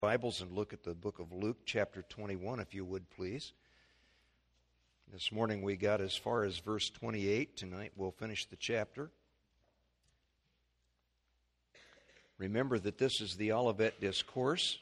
Bibles and look at the book of Luke, chapter 21, if you would, please. This morning we got as far as verse 28. Tonight we'll finish the chapter. Remember that this is the Olivet Discourse.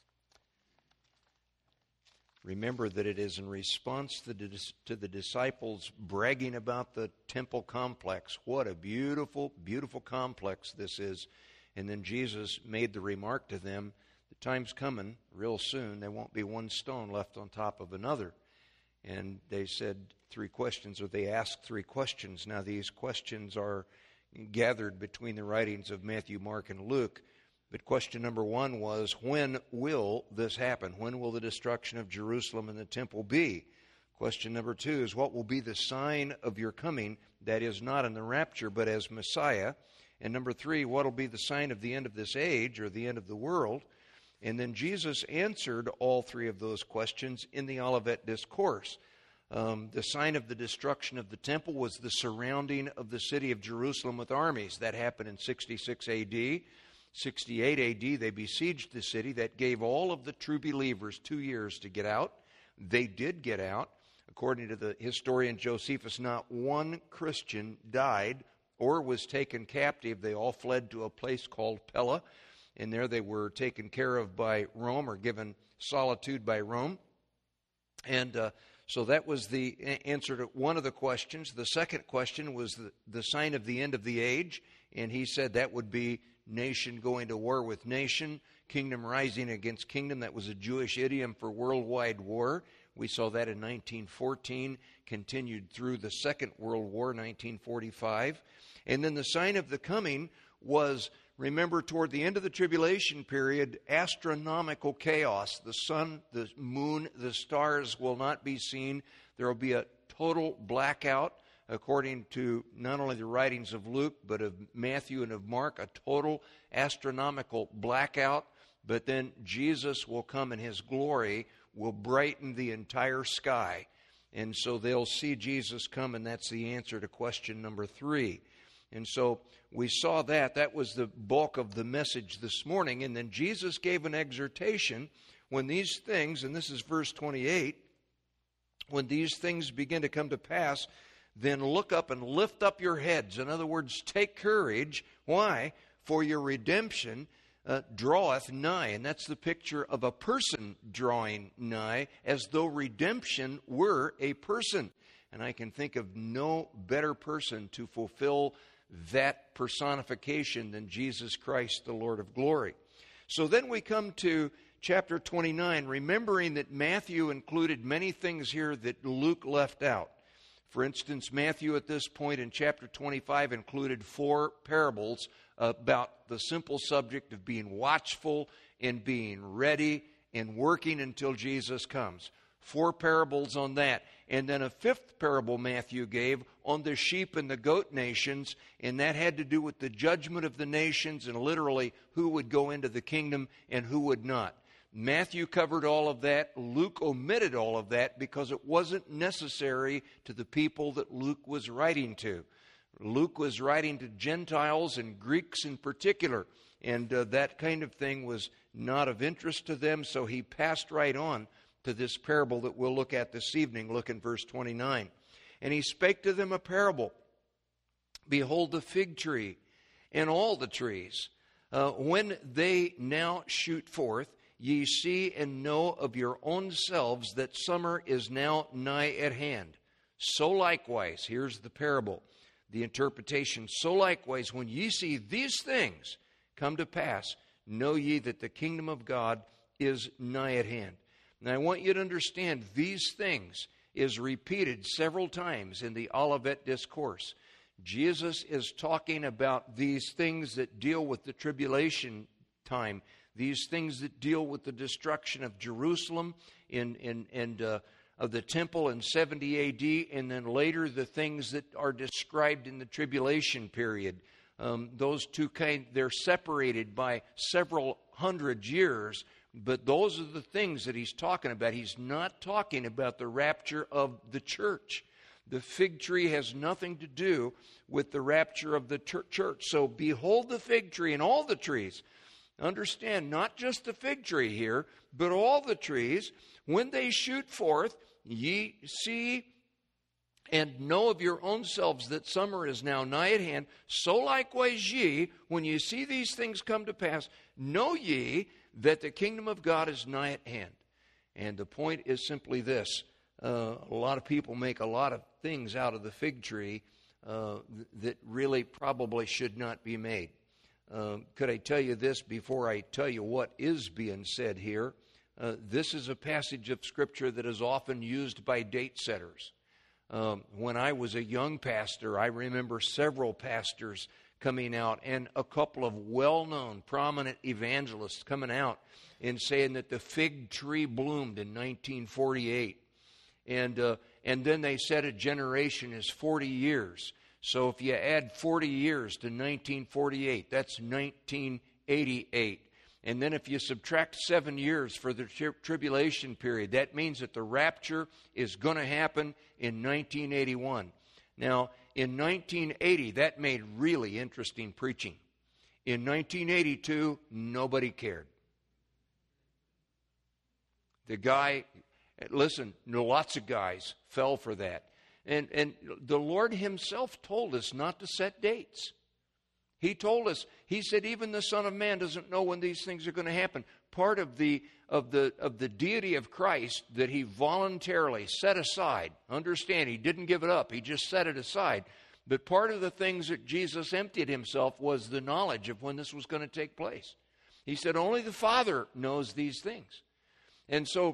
Remember that it is in response to the disciples bragging about the temple complex. What a beautiful, beautiful complex this is. And then Jesus made the remark to them, the time's coming real soon, there won't be one stone left on top of another. And they said three questions, or they asked three questions. Now these questions are gathered between the writings of Matthew, Mark, and Luke. But question number one was, when will this happen? When will the destruction of Jerusalem and the temple be? Question number two is, what will be the sign of your coming, that is not in the rapture, but as Messiah? And number three, what will be the sign of the end of this age, or the end of the world? And then Jesus answered all three of those questions in the Olivet Discourse. The sign of the destruction of the temple was the surrounding of the city of Jerusalem with armies. That happened in 66 A.D. 68 A.D., they besieged the city. That gave all of the true believers 2 years to get out. They did get out. According to the historian Josephus, not one Christian died or was taken captive. They all fled to a place called Pella. And there they were taken care of by Rome, or given solitude by Rome. And so that was the answer to one of the questions. The second question was the sign of the end of the age. And he said that would be nation going to war with nation, kingdom rising against kingdom. That was a Jewish idiom for worldwide war. We saw that in 1914, continued through the Second World War, 1945. And then the sign of the coming was, remember, toward the end of the tribulation period, astronomical chaos. The sun, the moon, the stars will not be seen. There will be a total blackout, according to not only the writings of Luke, but of Matthew and of Mark, a total astronomical blackout. But then Jesus will come in His glory, will brighten the entire sky. And so they'll see Jesus come, and that's the answer to question number three. And so we saw that. That was the bulk of the message this morning. And then Jesus gave an exhortation when these things, and this is verse 28, when these things begin to come to pass, then look up and lift up your heads. In other words, take courage. Why? For your redemption draweth nigh. And that's the picture of a person drawing nigh, as though redemption were a person. And I can think of no better person to fulfill that personification than Jesus Christ, the Lord of glory. So then we come to chapter 29, remembering that Matthew included many things here that Luke left out. For instance, Matthew at this point in chapter 25 included 4 parables about the simple subject of being watchful and being ready and working until Jesus comes. 4 parables on that. And then a 5th parable Matthew gave on the sheep and the goat nations, and that had to do with the judgment of the nations and literally who would go into the kingdom and who would not. Matthew covered all of that. Luke omitted all of that because it wasn't necessary to the people that Luke was writing to. Luke was writing to Gentiles and Greeks in particular, and that kind of thing was not of interest to them, so he passed right on to this parable that we'll look at this evening. Look in verse 29. And he spake to them a parable. Behold the fig tree and all the trees. When they now shoot forth, ye see and know of your own selves that summer is now nigh at hand. So likewise, here's the parable, the interpretation. So likewise, when ye see these things come to pass, know ye that the kingdom of God is nigh at hand. Now I want you to understand these things is repeated several times in the Olivet Discourse. Jesus is talking about these things that deal with the tribulation time, these things that deal with the destruction of Jerusalem and of the temple in 70 A.D., and then later the things that are described in the tribulation period. Those two they're separated by several hundred years, but those are the things that he's talking about. He's not talking about the rapture of the church. The fig tree has nothing to do with the rapture of the church. So behold the fig tree and all the trees. understand, not just the fig tree here, but all the trees, when they shoot forth, ye see and know of your own selves that summer is now nigh at hand. So likewise ye, when ye see these things come to pass, know ye that the kingdom of God is nigh at hand. And the point is simply this. A lot of people make a lot of things out of the fig tree that really probably should not be made. Could I tell you this before I tell you what is being said here? This is a passage of Scripture that is often used by date setters. When I was a young pastor, I remember several pastors coming out and a couple of well-known, prominent evangelists coming out and saying that the fig tree bloomed in 1948. And then they said a generation is 40 years. So if you add 40 years to 1948, that's 1988. And then if you subtract 7 years for the tribulation period, that means that the rapture is going to happen in 1981. Now, in 1980, that made really interesting preaching. In 1982, nobody cared. The guy, listen, lots of guys fell for that. And the Lord himself told us not to set dates. He told us, he said, even the Son of Man doesn't know when these things are going to happen. Part of the deity of Christ that he voluntarily set aside. Understand, he didn't give it up. He just set it aside. But part of the things that Jesus emptied himself was the knowledge of when this was going to take place. He said, only the Father knows these things. And so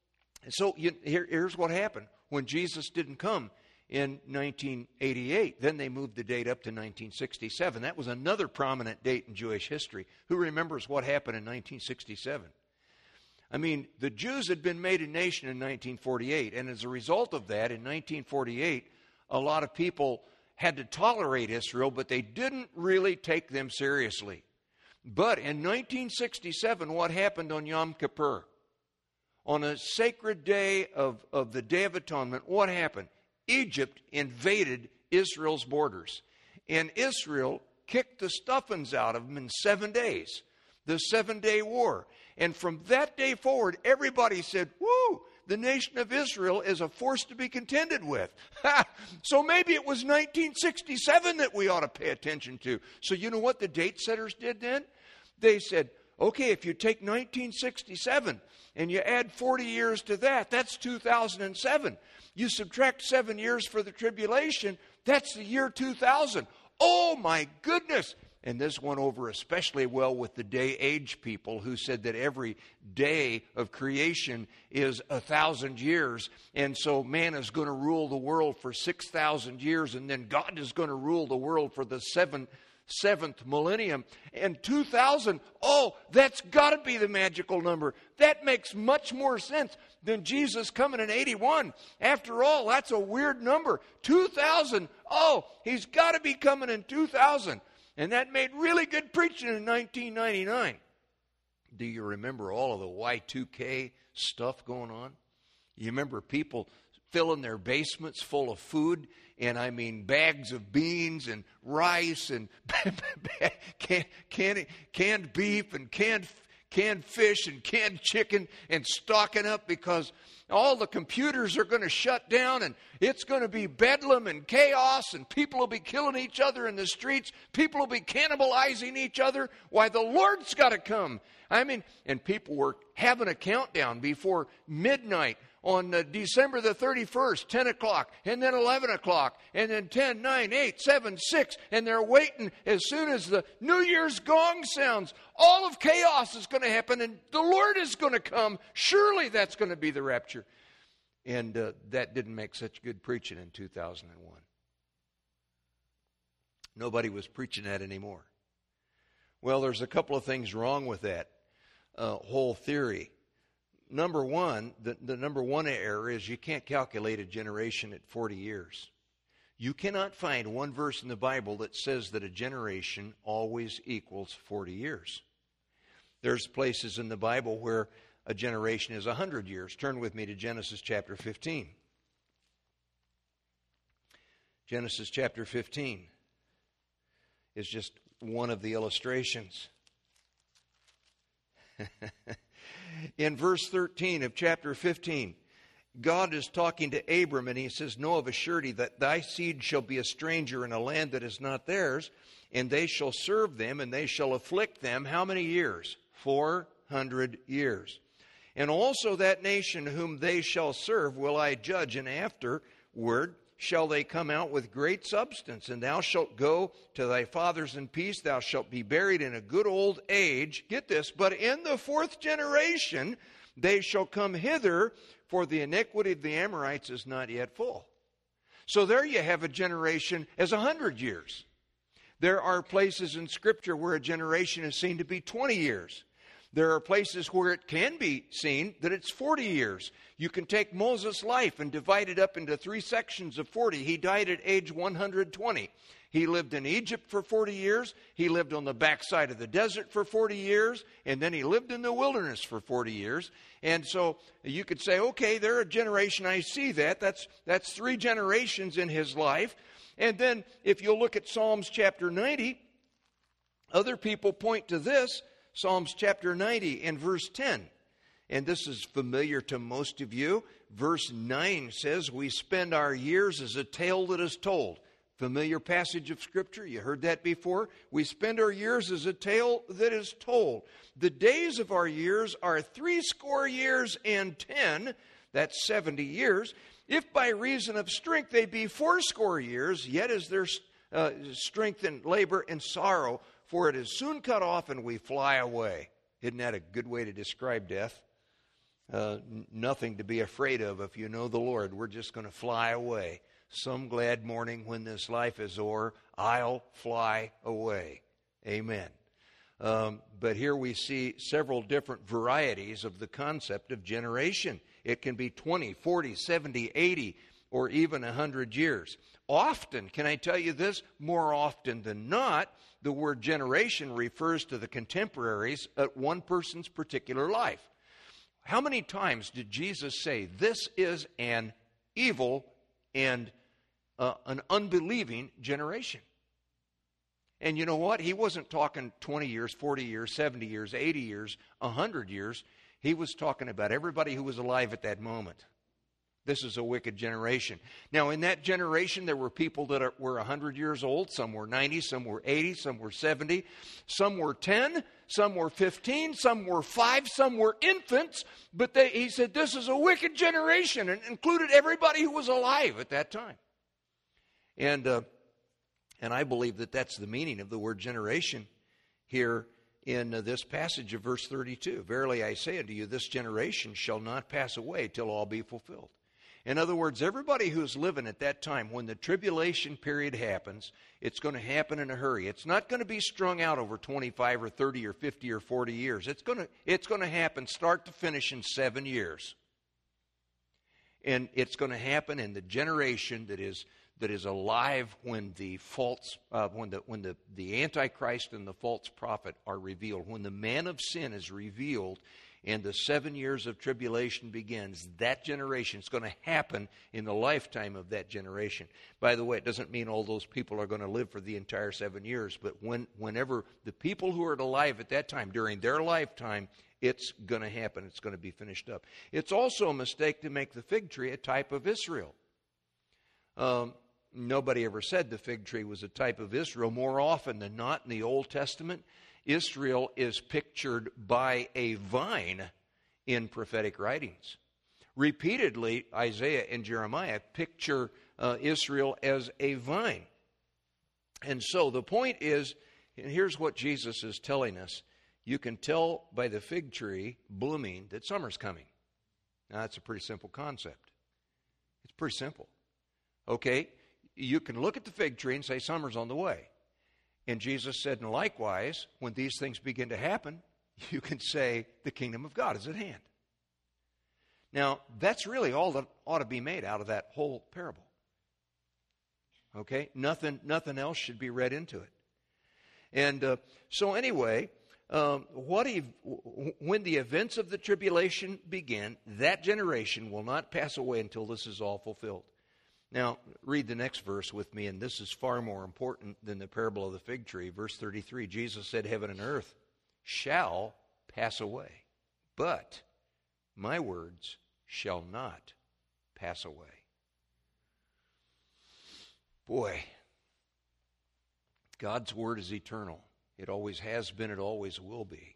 here's what happened. When Jesus didn't come in 1988, then they moved the date up to 1967. That was another prominent date in Jewish history. Who remembers what happened in 1967? I mean, the Jews had been made a nation in 1948, and as a result of that, in 1948, a lot of people had to tolerate Israel, but they didn't really take them seriously. But in 1967, what happened on Yom Kippur? On a sacred day of the Day of Atonement, what happened? Egypt invaded Israel's borders. And Israel kicked the stuffings out of them in 7 days. The 7-day war. And from that day forward, everybody said, woo, the nation of Israel is a force to be contended with. So maybe it was 1967 that we ought to pay attention to. So you know what the date setters did then? They said, okay, if you take 1967 and you add 40 years to that, that's 2007. You subtract 7 years for the tribulation, that's the year 2000. Oh my goodness! And this went over especially well with the day-age people who said that every day of creation is 1,000 years. And so man is going to rule the world for 6,000 years, and then God is going to rule the world for the seventh millennium. And 2000, oh, that's got to be the magical number. That makes much more sense than Jesus coming in 81. After all, that's a weird number. 2000, oh, he's got to be coming in 2000. And that made really good preaching in 1999. Do you remember all of the Y2K stuff going on? You remember people filling their basements full of food, and I mean bags of beans and rice and canned beef and canned fish and canned chicken, and stocking up because all the computers are going to shut down and it's going to be bedlam and chaos, and people will be killing each other in the streets. People will be cannibalizing each other. Why, the Lord's got to come. I mean, and people were having a countdown before midnight on December the 31st, 10 o'clock, and then 11 o'clock, and then 10, 9, 8, 7, 6, and they're waiting as soon as the New Year's gong sounds. All of chaos is going to happen, and the Lord is going to come. Surely that's going to be the rapture. And that didn't make such good preaching in 2001. Nobody was preaching that anymore. Well, there's a couple of things wrong with that whole theory. Number one, the number one error is you can't calculate a generation at 40 years. You cannot find one verse in the Bible that says that a generation always equals 40 years. There's places in the Bible where a generation is 100 years. Turn with me to Genesis chapter 15. Genesis chapter 15 is just one of the illustrations. In verse 13 of chapter 15, God is talking to Abram, and he says, know of a surety that thy seed shall be a stranger in a land that is not theirs, and they shall serve them, and they shall afflict them. How many years? 400 years. And also that nation whom they shall serve will I judge, and afterward shall they come out with great substance. And thou shalt go to thy fathers in peace. Thou shalt be buried in a good old age. Get this, but in the fourth generation they shall come hither, for the iniquity of the Amorites is not yet full. So there you have a generation as 100 years. There are places in Scripture where a generation is seen to be 20 years. There are places where it can be seen that it's 40 years. You can take Moses' life and divide it up into 3 sections of 40. He died at age 120. He lived in Egypt for 40 years. He lived on the backside of the desert for 40 years. And then he lived in the wilderness for 40 years. And so you could say, okay, they're a generation. I see that. That's 3 generations in his life. And then if you look at Psalms chapter 90, other people point to this. Psalms chapter 90 and verse 10. And this is familiar to most of you. Verse 9 says, we spend our years as a tale that is told. Familiar passage of Scripture. You heard that before. We spend our years as a tale that is told. The days of our years are 60 years and 10. That's 70 years. If by reason of strength they be 80 years, yet is there strength in labor and sorrow, for it is soon cut off and we fly away. Isn't that a good way to describe death? Nothing to be afraid of if you know the Lord. We're just going to fly away. Some glad morning when this life is o'er, I'll fly away. Amen. But here we see several different varieties of the concept of generation. It can be 20, 40, 70, 80, or even 100 years. Often, can I tell you this? More often than not, the word generation refers to the contemporaries at one person's particular life. How many times did Jesus say, this is an evil and an unbelieving generation? And you know what? He wasn't talking 20 years, 40 years, 70 years, 80 years, 100 years. He was talking about everybody who was alive at that moment. This is a wicked generation. Now, in that generation, there were people that were 100 years old. Some were 90, some were 80, some were 70. Some were 10, some were 15, some were 5, some were infants. But he said this is a wicked generation, and included everybody who was alive at that time. And I believe that that's the meaning of the word generation here in this passage of verse 32. Verily I say unto you, this generation shall not pass away till all be fulfilled. In other words, everybody who's living at that time, when the tribulation period happens, it's going to happen in a hurry. It's not going to be strung out over 25 or 30 or 50 or 40 years. It's going to happen start to finish in 7 years. And it's going to happen in the generation that is alive when the false, when the Antichrist and the false prophet are revealed. When the man of sin is revealed and the 7 years of tribulation begins, that generation is going to happen in the lifetime of that generation. By the way, it doesn't mean all those people are going to live for the entire 7 years, but whenever the people who are alive at that time, during their lifetime, it's going to happen. It's going to be finished up. It's also a mistake to make the fig tree a type of Israel. Nobody ever said the fig tree was a type of Israel. More often than not in the Old Testament, Israel is pictured by a vine in prophetic writings. Repeatedly, Isaiah and Jeremiah picture Israel as a vine. And so the point is, and here's what Jesus is telling us, you can tell by the fig tree blooming that summer's coming. Now, that's a pretty simple concept. It's pretty simple. Okay? You can look at the fig tree and say summer's on the way. And Jesus said, and likewise, when these things begin to happen, you can say the kingdom of God is at hand. Now, that's really all that ought to be made out of that whole parable. Okay? Nothing else should be read into it. And so anyway, when the events of the tribulation begin, that generation will not pass away until this is all fulfilled. Now, read the next verse with me, and this is far more important than the parable of the fig tree. Verse 33, Jesus said, heaven and earth shall pass away, but my words shall not pass away. Boy, God's word is eternal. It always has been, it always will be.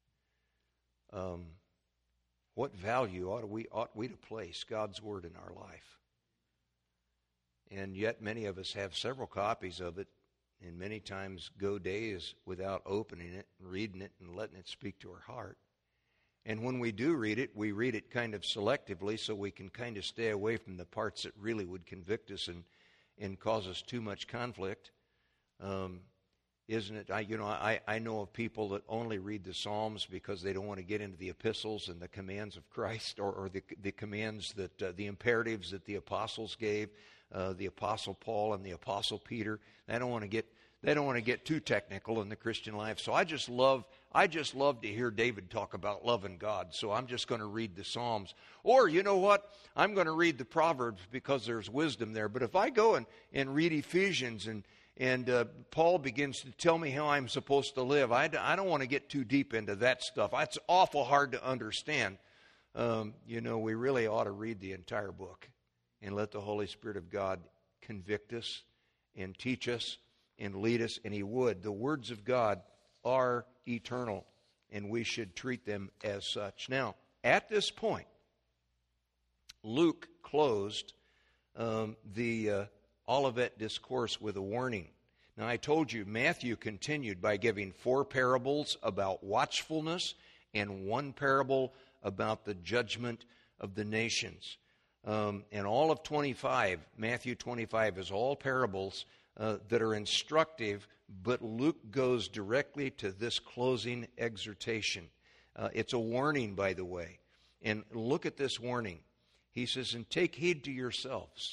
What value ought we to place God's word in our life? And yet many of us have several copies of it, and many times go days without opening it and reading it and letting it speak to our heart. And when we do read it, we read it kind of selectively so we can kind of stay away from the parts that really would convict us and cause us too much conflict. Isn't it? I know of people that only read the Psalms because they don't want to get into the epistles and the commands of Christ, or the commands that the imperatives that the apostles gave, the Apostle Paul and the Apostle Peter. They don't want to get too technical in the Christian life. So I just love to hear David talk about loving God. So I'm just going to read the Psalms. Or you know what? I'm going to read the Proverbs because there's wisdom there. But if I go and read Ephesians and Paul begins to tell me how I'm supposed to live, I don't want to get too deep into that stuff. It's awful hard to understand. We really ought to read the entire book and let the Holy Spirit of God convict us and teach us and lead us, and He would. The words of God are eternal, and we should treat them as such. Now, at this point, Luke closed the Olivet Discourse with a warning. Now, I told you, Matthew continued by giving 4 parables about watchfulness and 1 parable about the judgment of the nations. And all of 25, Matthew 25, is all parables that are instructive, but Luke goes directly to this closing exhortation. It's a warning, by the way. And look at this warning. He says, "And take heed to yourselves."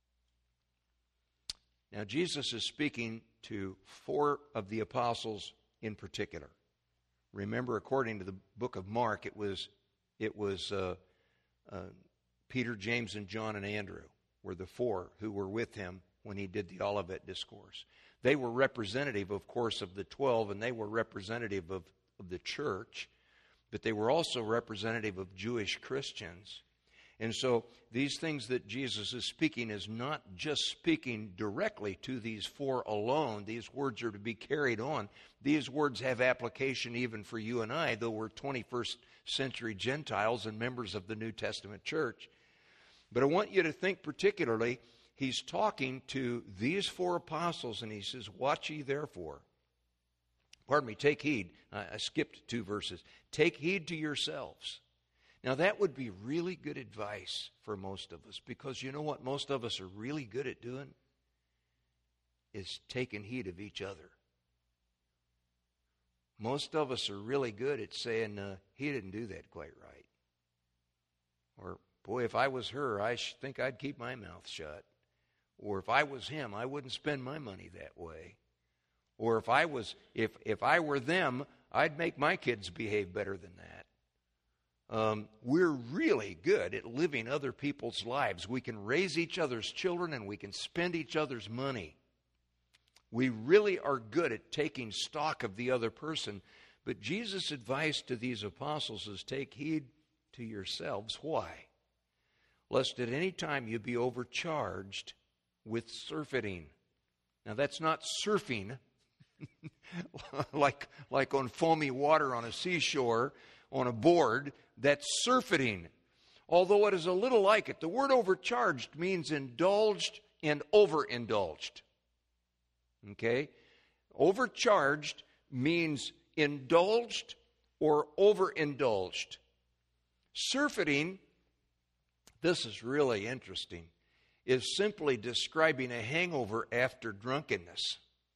Now, Jesus is speaking to 4 of the apostles in particular. Remember, according to the book of Mark, it was Peter, James, and John, and Andrew were the 4 who were with him when he did the Olivet Discourse. They were representative, of course, of the 12, and they were representative of the church, but they were also representative of Jewish Christians. And so these things that Jesus is speaking is not just speaking directly to these 4 alone. These words are to be carried on. These words have application even for you and I, though we're 21st century Gentiles and members of the New Testament church. But I want you to think particularly, he's talking to these 4 apostles, and he says, "Watch ye therefore." Take heed. I skipped 2 verses. "Take heed to yourselves." Now, that would be really good advice for most of us, because you know what most of us are really good at doing? Is taking heed of each other. Most of us are really good at saying, he didn't do that quite right. Or, boy, if I was her, I think I'd keep my mouth shut. Or if I was him, I wouldn't spend my money that way. Or if I were them, I'd make my kids behave better than that. We're really good at living other people's lives. We can raise each other's children and we can spend each other's money. We really are good at taking stock of the other person. But Jesus' advice to these apostles is, take heed to yourselves. Why? Lest at any time you be overcharged with surfeiting. Now, that's not surfing like on foamy water on a seashore on a board. That's surfeiting, although it is a little like it. The word overcharged means indulged and overindulged. Okay? Overcharged means indulged or overindulged. Surfeiting, this is really interesting, is simply describing a hangover after drunkenness.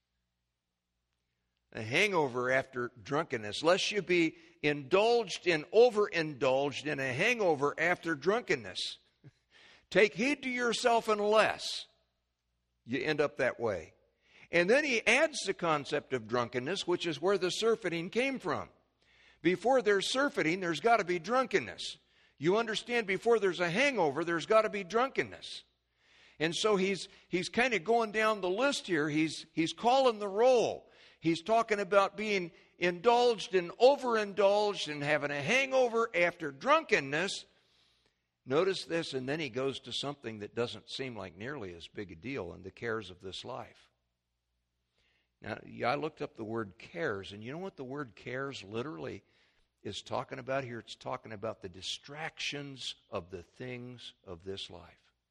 A hangover after drunkenness. Lest you be indulged and overindulged in a hangover after drunkenness. Take heed to yourself unless you end up that way. And then he adds the concept of drunkenness, which is where the surfeiting came from. Before there's surfeiting, there's got to be drunkenness. You understand, before there's a hangover, there's got to be drunkenness. And so he's kind of going down the list here. He's calling the roll. He's talking about being indulged and overindulged and having a hangover after drunkenness. Notice this, and then he goes to something that doesn't seem like nearly as big a deal, and the cares of this life. Now, I looked up the word cares, and you know what the word cares literally is talking about here? It's talking about the distractions of the things of this life.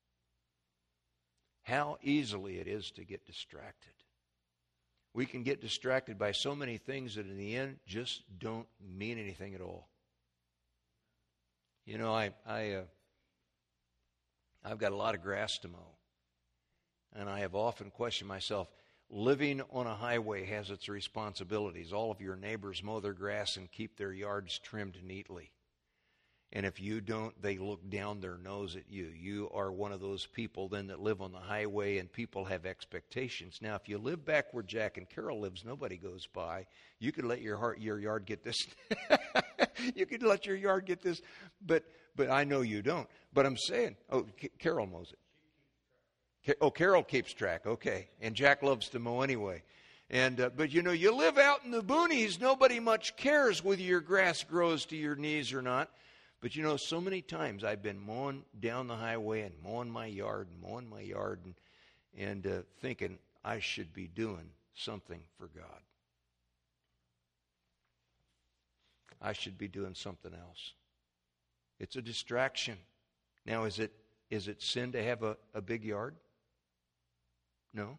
How easily it is to get distracted. We can get distracted by so many things that in the end just don't mean anything at all. You know, I've got a lot of grass to mow. And I have often questioned myself, living on a highway has its responsibilities. All of your neighbors mow their grass and keep their yards trimmed neatly. And if you don't, they look down their nose at you. You are one of those people then that live on the highway, and people have expectations. Now, if you live back where Jack and Carol lives, nobody goes by. You could let your yard get this. You could let your yard get this, but I know you don't. But I'm saying, Carol mows it. Oh, Carol keeps track. Okay, and Jack loves to mow anyway. And but you know, you live out in the boonies. Nobody much cares whether your grass grows to your knees or not. But you know, so many times I've been mowing down the highway and mowing my yard and thinking I should be doing something for God. I should be doing something else. It's a distraction. Now, is it sin to have a big yard? No.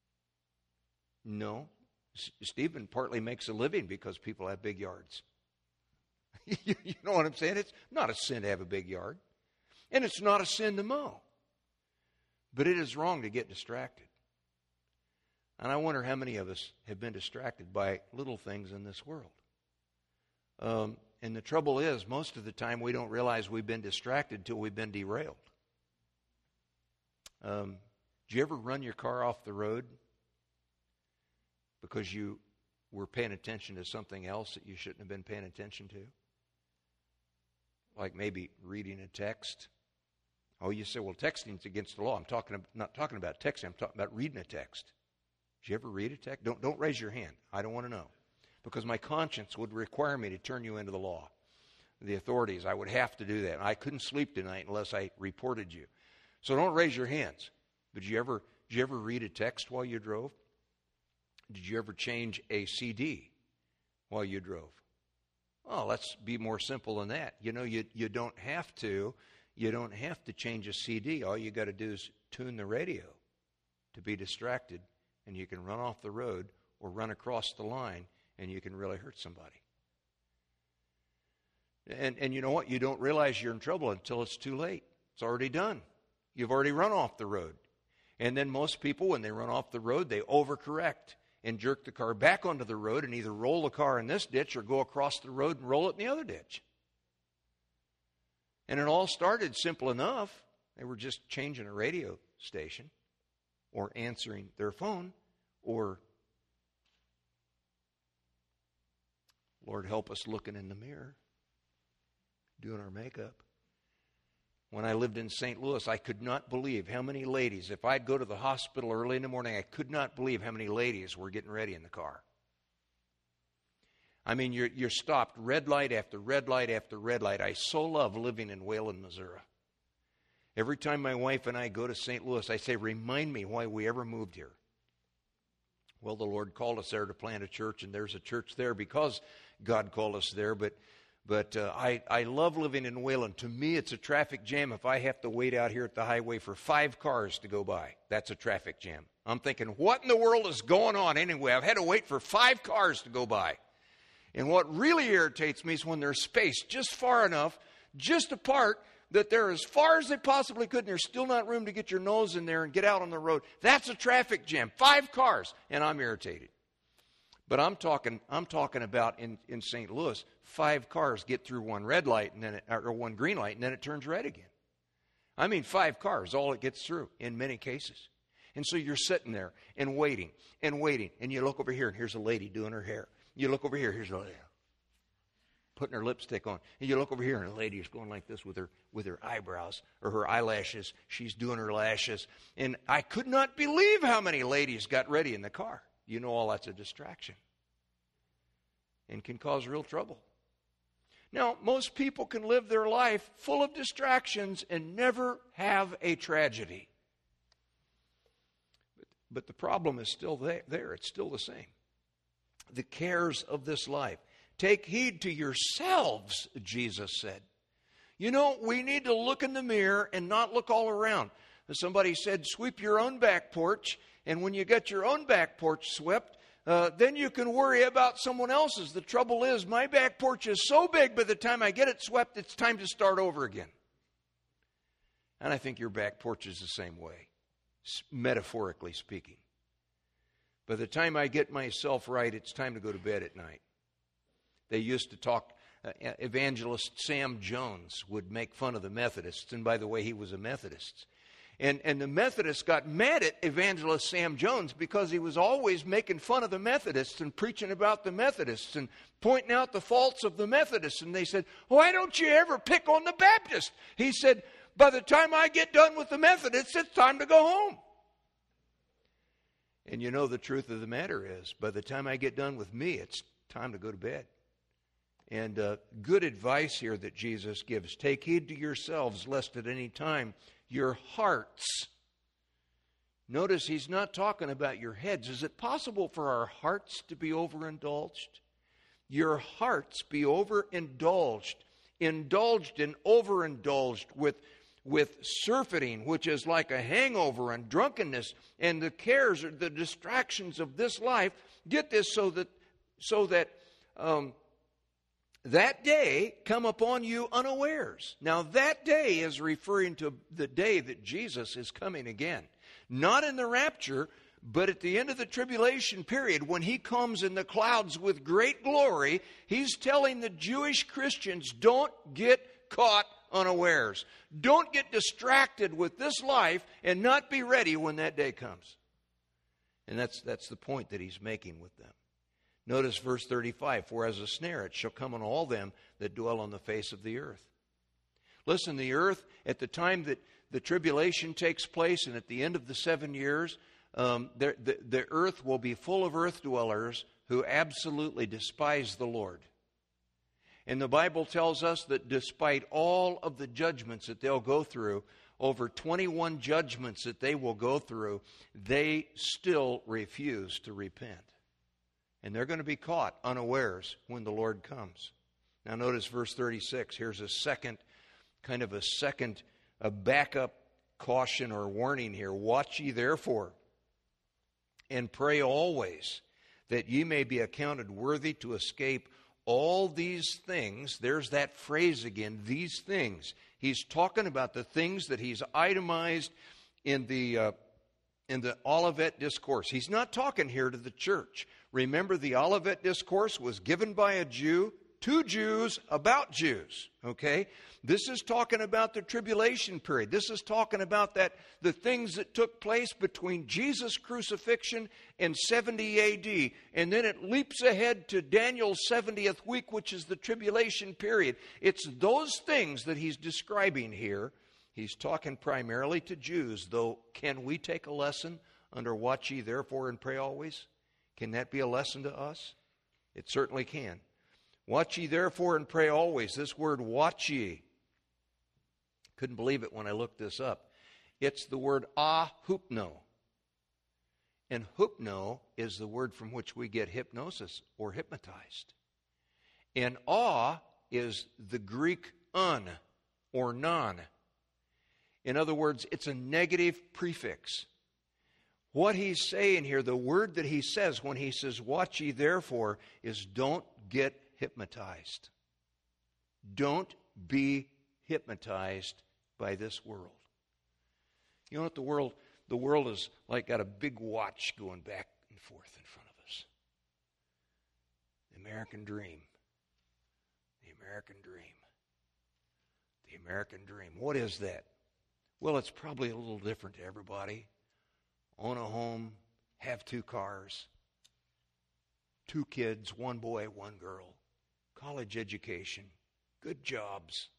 No. Stephen partly makes a living because people have big yards. You know what I'm saying? It's not a sin to have a big yard. And it's not a sin to mow. But it is wrong to get distracted. And I wonder how many of us have been distracted by little things in this world. And the trouble is, most of the time we don't realize we've been distracted till we've been derailed. Did you ever run your car off the road because you were paying attention to something else that you shouldn't have been paying attention to? Like maybe reading a text. Oh, you say, well, texting's against the law. I'm not talking about texting. I'm talking about reading a text. Did you ever read a text? Don't raise your hand. I don't want to know. Because my conscience would require me to turn you into the law. The authorities, I would have to do that. I couldn't sleep tonight unless I reported you. So don't raise your hands. But did you ever read a text while you drove? Did you ever change a CD while you drove? Oh, let's be more simple than that. You know, you don't have to change a CD. All you got to do is tune the radio to be distracted, and you can run off the road or run across the line, and you can really hurt somebody. And you know what? You don't realize you're in trouble until it's too late. It's already done. You've already run off the road. And then most people, when they run off the road, they overcorrect and jerk the car back onto the road and either roll the car in this ditch or go across the road and roll it in the other ditch. And it all started simple enough. They were just changing a radio station or answering their phone or, Lord help us, looking in the mirror, doing our makeup. When I lived in St. Louis, I could not believe how many ladies, if I'd go to the hospital early in the morning, I could not believe how many ladies were getting ready in the car. I mean, you're stopped red light after red light after red light. I so love living in Wayland, Missouri. Every time my wife and I go to St. Louis, I say, remind me why we ever moved here. Well, the Lord called us there to plant a church, and there's a church there because God called us there, But I love living in Wayland. To me, it's a traffic jam if I have to wait out here at the highway for 5 cars to go by. That's a traffic jam. I'm thinking, what in the world is going on anyway? I've had to wait for 5 cars to go by. And what really irritates me is when there's space just far enough, just apart, that they're as far as they possibly could, and there's still not room to get your nose in there and get out on the road. That's a traffic jam. 5 cars, and I'm irritated. But I'm talking about in St. Louis, 5 cars get through one red light and then or one green light, and then it turns red again. I mean, 5 cars, all it gets through in many cases. And so you're sitting there and waiting, and you look over here, and here's a lady doing her hair. You look over here, here's a lady putting her lipstick on. And you look over here, and a lady is going like this with her eyebrows or her eyelashes. She's doing her lashes. And I could not believe how many ladies got ready in the car. You know all that's a distraction. and can cause real trouble. Now, most people can live their life full of distractions and never have a tragedy. But the problem is still there. It's still the same. The cares of this life. Take heed to yourselves, Jesus said. You know, we need to look in the mirror and not look all around. Somebody said, sweep your own back porch, and when you get your own back porch swept, then you can worry about someone else's. The trouble is, my back porch is so big, by the time I get it swept, it's time to start over again. And I think your back porch is the same way, metaphorically speaking. By the time I get myself right, it's time to go to bed at night. They used to talk, evangelist Sam Jones would make fun of the Methodists, and by the way, he was a Methodist. And the Methodists got mad at evangelist Sam Jones because he was always making fun of the Methodists and preaching about the Methodists and pointing out the faults of the Methodists. And they said, why don't you ever pick on the Baptist? He said, by the time I get done with the Methodists, it's time to go home. And you know the truth of the matter is, by the time I get done with me, it's time to go to bed. And good advice here that Jesus gives. Take heed to yourselves, lest at any time your hearts. Notice he's not talking about your heads. Is it possible for our hearts to be overindulged? Your hearts be overindulged, indulged and overindulged with surfeiting, which is like a hangover, and drunkenness and the cares or the distractions of this life. Get this, so that that day come upon you unawares. Now that day is referring to the day that Jesus is coming again. Not in the rapture, but at the end of the tribulation period, when he comes in the clouds with great glory, he's telling the Jewish Christians, don't get caught unawares. Don't get distracted with this life and not be ready when that day comes. And that's the point that he's making with them. Notice verse 35, for as a snare it shall come on all them that dwell on the face of the earth. Listen, the earth, at the time that the tribulation takes place and at the end of the 7 years, the earth will be full of earth dwellers who absolutely despise the Lord. And the Bible tells us that despite all of the judgments that they'll go through, over 21 judgments that they will go through, they still refuse to repent. And they're going to be caught unawares when the Lord comes. Now notice verse 36. Here's a backup caution or warning here. Watch ye therefore, and pray always, that ye may be accounted worthy to escape all these things. There's that phrase again, these things. He's talking about the things that he's itemized in the Olivet Discourse. He's not talking here to the church. Remember, the Olivet Discourse was given by a Jew to Jews about Jews. Okay? This is talking about the tribulation period. This is talking about the things that took place between Jesus' crucifixion and 70 A.D. And then it leaps ahead to Daniel's 70th week, which is the tribulation period. It's those things that he's describing here. He's talking primarily to Jews, though can we take a lesson under watch ye therefore and pray always? Can that be a lesson to us? It certainly can. Watch ye therefore and pray always. This word watch ye, couldn't believe it when I looked this up. It's the word ahupno. And hupno is the word from which we get hypnosis or hypnotized. And awe is the Greek un or non. In other words, it's a negative prefix. What he's saying here, the word that he says when he says, watch ye therefore, is don't get hypnotized. Don't be hypnotized by this world. You know what the world is like, got a big watch going back and forth in front of us. The American dream. The American dream. The American dream. What is that? Well, it's probably a little different to everybody. Own a home, have 2 cars, 2 kids, 1 boy, 1 girl, college education, good jobs,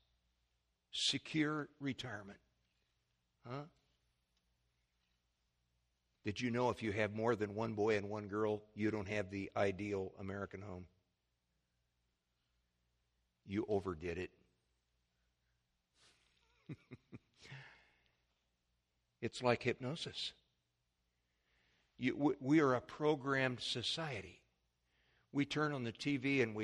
secure retirement. Huh? Did you know if you have more than 1 boy and 1 girl, you don't have the ideal American home? you overdid it. It's like hypnosis. We are a programmed society. We turn on the TV and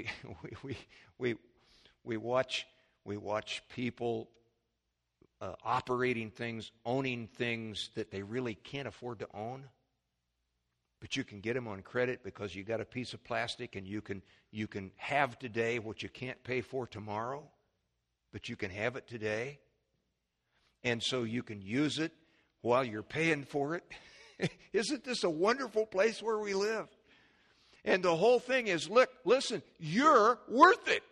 we watch people operating things, owning things that they really can't afford to own. But you can get them on credit because you got a piece of plastic, and you can have today what you can't pay for tomorrow, but you can have it today. And so you can use it while you're paying for it. Isn't this a wonderful place where we live? And the whole thing is, look, listen, you're worth it.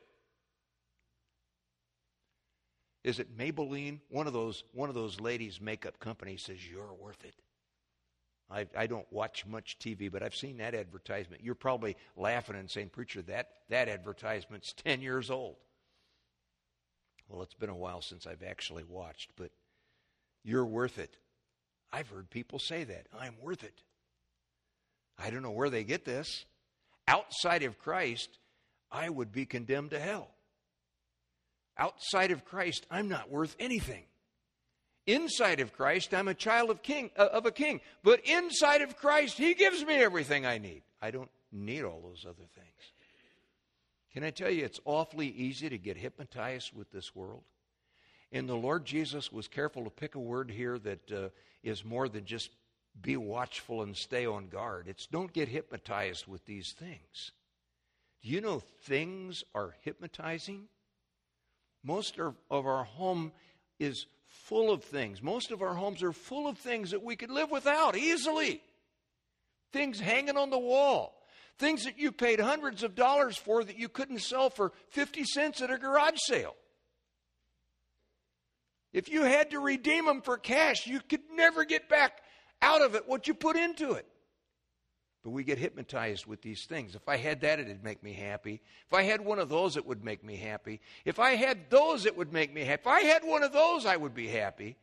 Is it Maybelline? One of those ladies' makeup companies says you're worth it. I don't watch much TV, but I've seen that advertisement. You're probably laughing and saying, "Preacher, that advertisement's 10 years old." Well, it's been a while since I've actually watched, but you're worth it. I've heard people say that. I'm worth it. I don't know where they get this. Outside of Christ, I would be condemned to hell. Outside of Christ, I'm not worth anything. Inside of Christ, I'm a child of a king. But inside of Christ, He gives me everything I need. I don't need all those other things. Can I tell you, it's awfully easy to get hypnotized with this world. And the Lord Jesus was careful to pick a word here that is more than just be watchful and stay on guard. It's don't get hypnotized with these things. Do you know things are hypnotizing? Most of our home is full of things. Most of our homes are full of things that we could live without easily. Things hanging on the wall. Things that you paid hundreds of dollars for that you couldn't sell for 50 cents at a garage sale. If you had to redeem them for cash, you could never get back out of it what you put into it. But we get hypnotized with these things. If I had that, it'd make me happy. If I had one of those, it would make me happy. If I had those, it would make me happy. If I had one of those, I would be happy.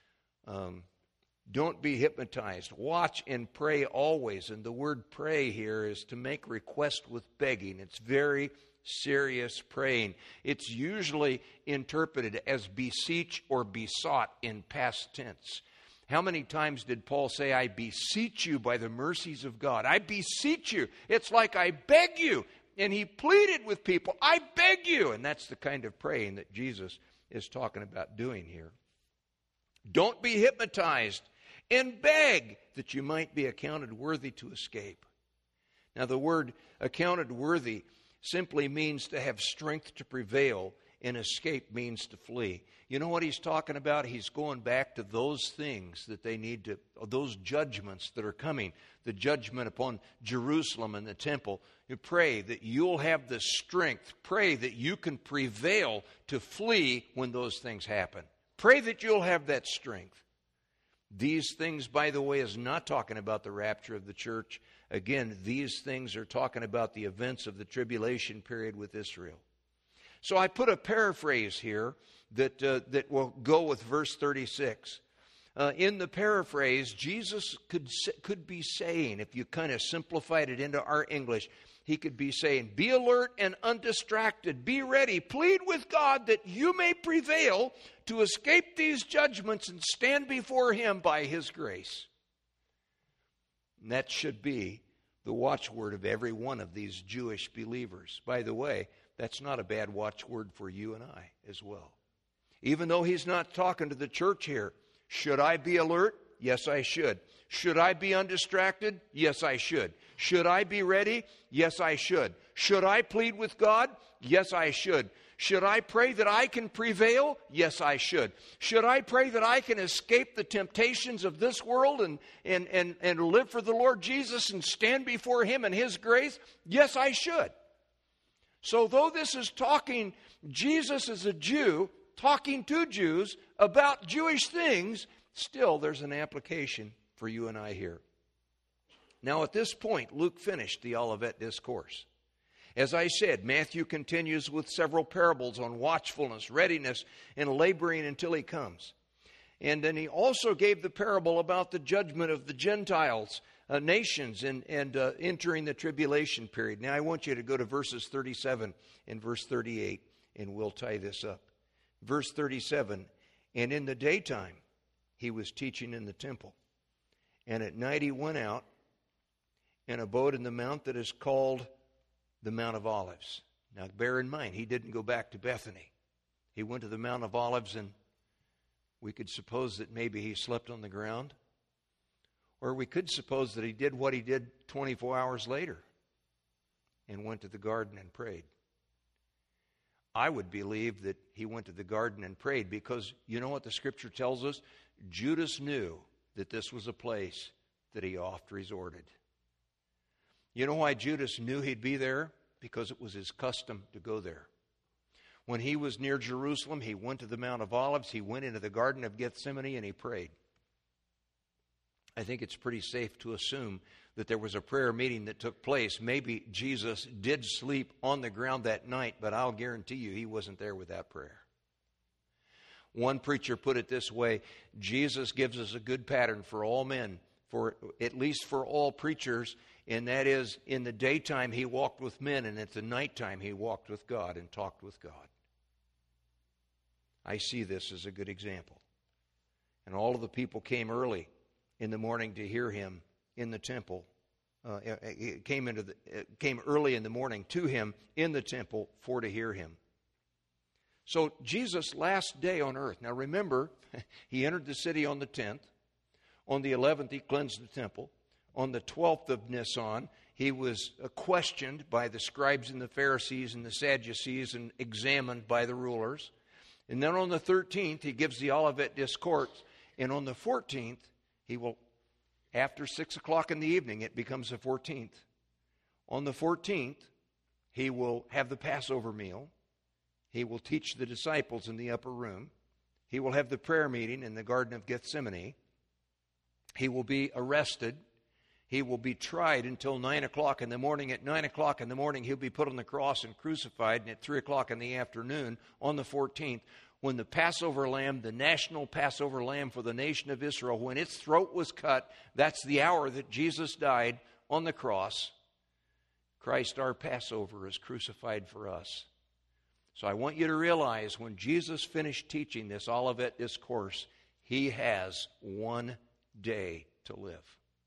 Don't be hypnotized. Watch and pray always. And the word pray here is to make request with begging. It's very serious praying. It's usually interpreted as beseech or besought in past tense. How many times did Paul say, I beseech you by the mercies of God? I beseech you. It's like I beg you. And he pleaded with people, I beg you. And that's the kind of praying that Jesus is talking about doing here. Don't be hypnotized, and beg that you might be accounted worthy to escape. Now, the word accounted worthy simply means to have strength to prevail, and escape means to flee. You know what he's talking about? He's going back to those things that they need to, those judgments that are coming, the judgment upon Jerusalem and the temple. You pray that you'll have the strength. Pray that you can prevail to flee when those things happen. Pray that you'll have that strength. These things, by the way, is not talking about the rapture of the church. Again, these things are talking about the events of the tribulation period with Israel. So I put a paraphrase here that will go with verse 36. In the paraphrase, Jesus could be saying, if you kind of simplified it into our English, he could be saying, be alert and undistracted, be ready, plead with God that you may prevail to escape these judgments and stand before Him by His grace. And that should be the watchword of every one of these Jewish believers. By the way, that's not a bad watchword for you and I as well. Even though he's not talking to the church here, should I be alert? Yes, I should. Should I be undistracted? Yes, I should. Should I be ready? Yes, I should. Should I plead with God? Yes, I should. Should I pray that I can prevail? Yes, I should. Should I pray that I can escape the temptations of this world and live for the Lord Jesus and stand before Him in His grace? Yes, I should. So though this is talking, Jesus is a Jew talking to Jews about Jewish things, still there's an application for you and I here. Now at this point, Luke finished the Olivet Discourse. As I said, Matthew continues with several parables on watchfulness, readiness, and laboring until He comes. And then he also gave the parable about the judgment of the Gentiles nations and entering the tribulation period. Now I want you to go to verses 37 and verse 38, and we'll tie this up. Verse 37, and in the daytime he was teaching in the temple, and at night he went out and abode in the mount that is called the Mount of Olives. Now bear in mind, he didn't go back to Bethany. He went to the Mount of Olives, and we could suppose that maybe he slept on the ground. Or we could suppose that he did what he did 24 hours later and went to the garden and prayed. I would believe that he went to the garden and prayed because you know what the Scripture tells us? Judas knew that this was a place that he oft resorted. You know why Judas knew he'd be there? Because it was his custom to go there. When he was near Jerusalem, he went to the Mount of Olives, he went into the Garden of Gethsemane, and he prayed. I think it's pretty safe to assume that there was a prayer meeting that took place. Maybe Jesus did sleep on the ground that night, but I'll guarantee you he wasn't there with that prayer. One preacher put it this way: Jesus gives us a good pattern for all men, for at least for all preachers, and that is, in the daytime he walked with men, and at the nighttime he walked with God and talked with God. I see this as a good example. And all of the people came early in the morning to hear him in the temple. Came early in the morning to him in the temple for to hear him. So Jesus' last day on earth. Now remember, he entered the city on the 10th. On the 11th, he cleansed the temple. On the 12th of Nisan, he was questioned by the scribes and the Pharisees and the Sadducees and examined by the rulers. And then on the 13th, he gives the Olivet Discourse. And on the 14th, he will, after 6 o'clock in the evening, it becomes the 14th. On the 14th, he will have the Passover meal. He will teach the disciples in the upper room. He will have the prayer meeting in the Garden of Gethsemane. He will be arrested. He will be tried until 9 o'clock in the morning. At 9 o'clock in the morning, he'll be put on the cross and crucified. And at 3 o'clock in the afternoon, on the 14th, when the Passover lamb, the national Passover lamb for the nation of Israel, when its throat was cut, that's the hour that Jesus died on the cross. Christ, our Passover, is crucified for us. So I want you to realize when Jesus finished teaching this Olivet Discourse, he has one day to live.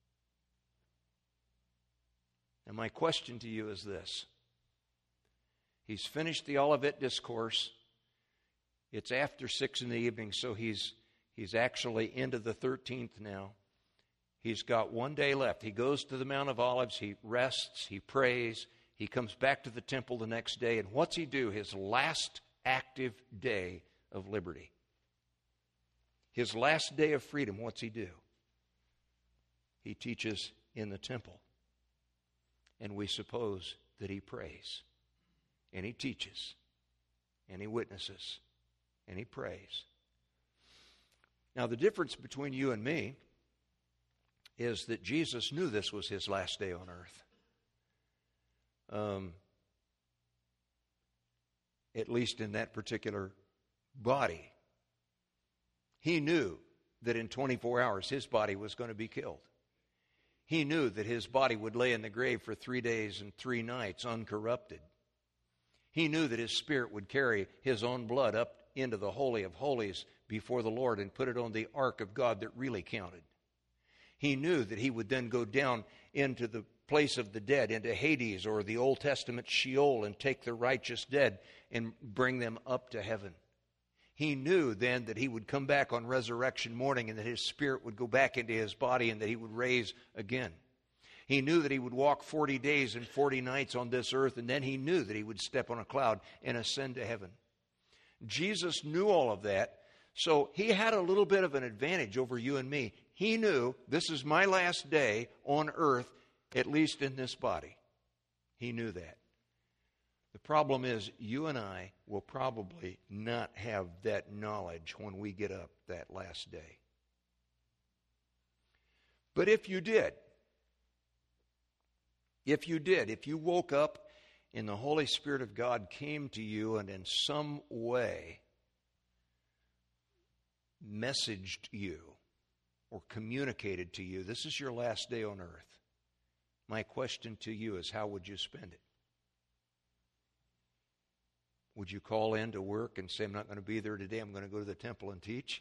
And my question to you is this. He's finished the Olivet Discourse. It's after 6 in the evening, so he's actually into the 13th now. He's got one day left. He goes to the Mount of Olives. He rests. He prays. He comes back to the temple the next day. And what's he do? His last active day of liberty. His last day of freedom, what's he do? He teaches in the temple. And we suppose that he prays. And he teaches. And he witnesses. And he prays. Now, the difference between you and me is that Jesus knew this was his last day on earth. At least in that particular body. He knew that in 24 hours his body was going to be killed. He knew that his body would lay in the grave for 3 days and 3 nights uncorrupted. He knew that his spirit would carry his own blood up into the Holy of Holies before the Lord and put it on the ark of God that really counted. He knew that he would then go down into the place of the dead, into Hades or the Old Testament Sheol, and take the righteous dead and bring them up to heaven. He knew then that he would come back on resurrection morning and that his spirit would go back into his body and that he would raise again. He knew that he would walk 40 days and 40 nights on this earth, and then he knew that he would step on a cloud and ascend to heaven. Jesus knew all of that, so he had a little bit of an advantage over you and me. He knew this is my last day on earth, at least in this body. He knew that. The problem is you and I will probably not have that knowledge when we get up that last day. But if you did, if you woke up and the Holy Spirit of God came to you and in some way messaged you or communicated to you, this is your last day on earth, my question to you is, how would you spend it? Would you call in to work and say, I'm not going to be there today, I'm going to go to the temple and teach?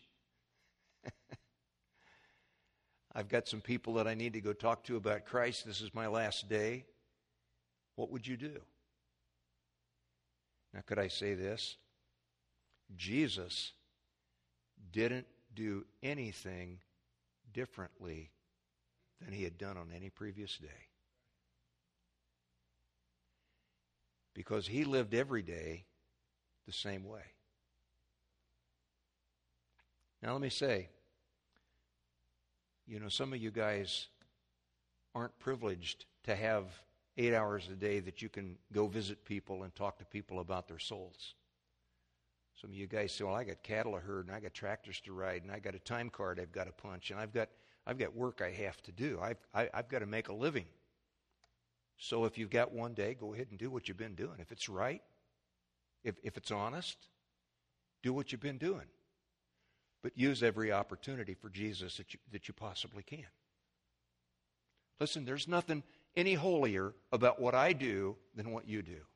I've got some people that I need to go talk to about Christ. This is my last day. What would you do? Now, could I say this? Jesus didn't do anything differently than he had done on any previous day. Because he lived every day the same way. Now, let me say, some of you guys aren't privileged to have 8 hours a day that you can go visit people and talk to people about their souls. Some of you guys say, well, I got cattle to herd, and I got tractors to ride, and I got a time card I've got to punch, and I've got work I have to do. I've got to make a living. So if you've got one day, go ahead and do what you've been doing. If it's right, if it's honest, do what you've been doing. But use every opportunity for Jesus that you possibly can. Listen, there's nothing any holier about what I do than what you do.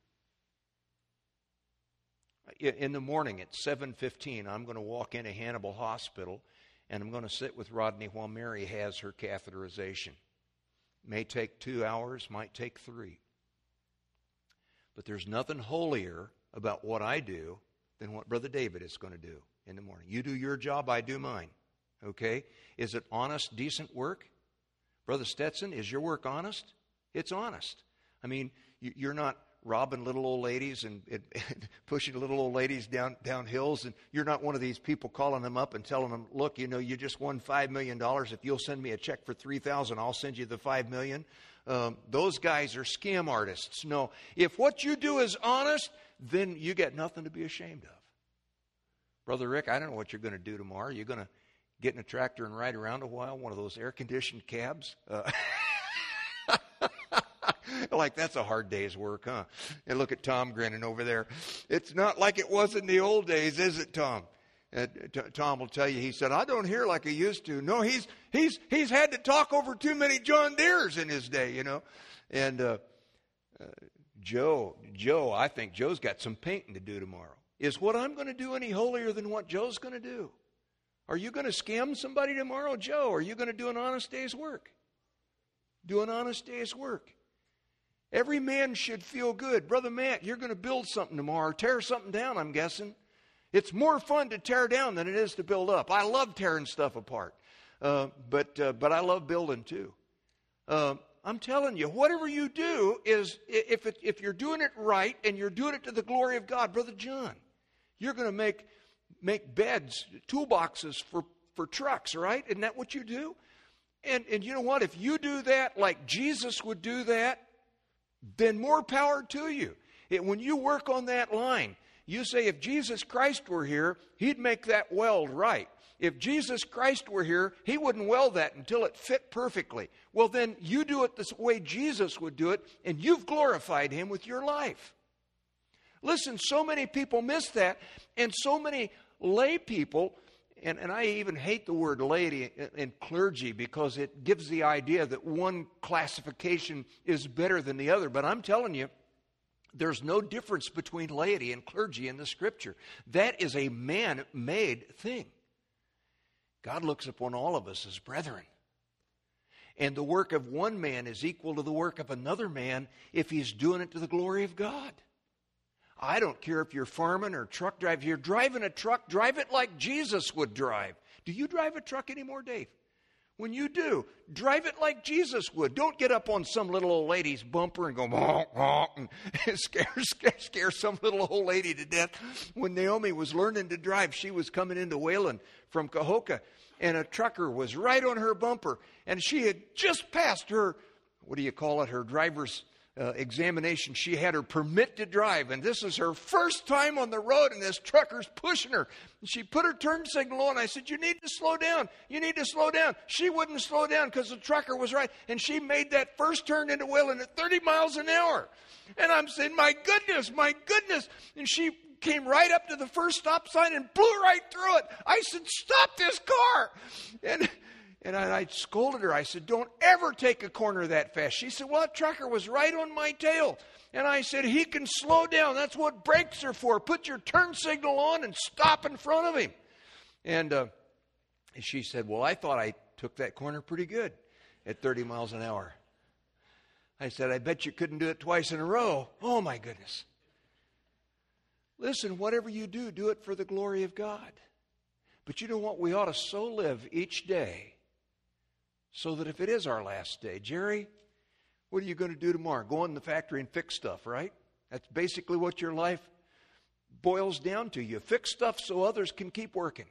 In the morning at 7:15, I'm going to walk into Hannibal Hospital, and I'm going to sit with Rodney while Mary has her catheterization. May take 2 hours, might take 3. But there's nothing holier about what I do than what Brother David is going to do in the morning. You do your job, I do mine. Okay? Is it honest, decent work? Brother Stetson, is your work honest? It's honest. I mean, you're not robbing little old ladies and pushing little old ladies down hills, and you're not one of these people calling them up and telling them, look, you just won $5 million. If you'll send me a check for $3,000, I'll send you the $5 million. Those guys are scam artists. No, if what you do is honest, then you get nothing to be ashamed of. Brother Rick, I don't know what you're going to do tomorrow. You're going to get in a tractor and ride around a while, one of those air-conditioned cabs? Like, that's a hard day's work, huh? And look at Tom grinning over there. It's not like it was in the old days, is it, Tom? Tom will tell you, he said, I don't hear like I used to. No, he's had to talk over too many John Deeres in his day, And Joe, I think Joe's got some painting to do tomorrow. Is what I'm going to do any holier than what Joe's going to do? Are you going to scam somebody tomorrow, Joe? Or are you going to do an honest day's work? Do an honest day's work. Every man should feel good. Brother Matt, you're going to build something tomorrow. Tear something down, I'm guessing. It's more fun to tear down than it is to build up. I love tearing stuff apart. But I love building too. I'm telling you, whatever you do is, if you're doing it right and you're doing it to the glory of God, Brother John, you're going to make beds, toolboxes for trucks, right? Isn't that what you do? And you know what? If you do that like Jesus would do that, then more power to you. When you work on that line, you say, if Jesus Christ were here, he'd make that weld right. If Jesus Christ were here, he wouldn't weld that until it fit perfectly. Well, then you do it the way Jesus would do it, and you've glorified him with your life. Listen, so many people miss that, and so many lay people, and I even hate the word laity and clergy because it gives the idea that one classification is better than the other. But I'm telling you, there's no difference between laity and clergy in the Scripture. That is a man-made thing. God looks upon all of us as brethren. And the work of one man is equal to the work of another man if he's doing it to the glory of God. I don't care if you're farming or truck driving. If you're driving a truck, drive it like Jesus would drive. Do you drive a truck anymore, Dave? When you do, drive it like Jesus would. Don't get up on some little old lady's bumper and go, honk, honk, and scare some little old lady to death. When Naomi was learning to drive, she was coming into Wayland from Cahokia, and a trucker was right on her bumper, and she had just passed her, her driver's examination. She had her permit to drive, and this is her first time on the road, and this trucker's pushing her. And she put her turn signal on. I said, you need to slow down. You need to slow down. She wouldn't slow down because the trucker was right, and she made that first turn into Wayland at 30 miles an hour. And I'm saying, my goodness. And she came right up to the first stop sign and blew right through it. I said, stop this car. And And I scolded her. I said, don't ever take a corner that fast. She said, well, that trucker was right on my tail. And I said, he can slow down. That's what brakes are for. Put your turn signal on and stop in front of him. And she said, well, I thought I took that corner pretty good at 30 miles an hour. I said, I bet you couldn't do it twice in a row. Oh, my goodness. Listen, whatever you do, do it for the glory of God. But you know what? We ought to so live each day so that if it is our last day, Jerry, what are you going to do tomorrow? Go in the factory and fix stuff, right? That's basically what your life boils down to. You fix stuff so others can keep working.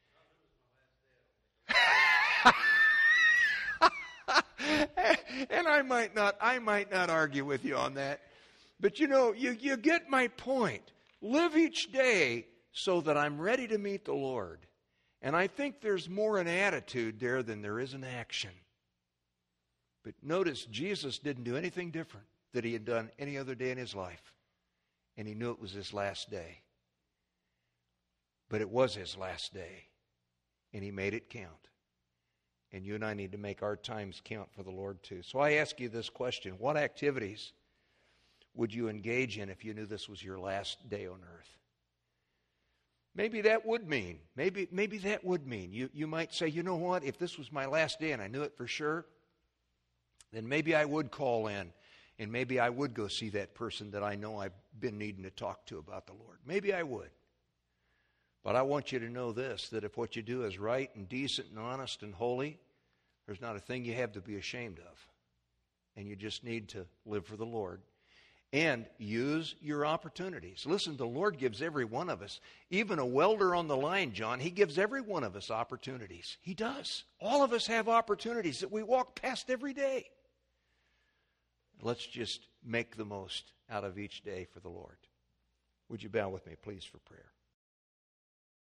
And I might not argue with you on that. But you know, you get my point. Live each day so that I'm ready to meet the Lord. And I think there's more an attitude there than there is an action. But notice, Jesus didn't do anything different that he had done any other day in his life. And he knew it was his last day. But it was his last day. And he made it count. And you and I need to make our times count for the Lord too. So I ask you this question. What activities would you engage in if you knew this was your last day on earth? Maybe that would mean, maybe that would mean, you might say, you know what, if this was my last day and I knew it for sure, then maybe I would call in and maybe I would go see that person that I know I've been needing to talk to about the Lord. Maybe I would. But I want you to know this, that if what you do is right and decent and honest and holy, there's not a thing you have to be ashamed of. And you just need to live for the Lord. And use your opportunities. Listen, the Lord gives every one of us, even a welder on the line, John, he gives every one of us opportunities. He does. All of us have opportunities that we walk past every day. Let's just make the most out of each day for the Lord. Would you bow with me, please, for prayer?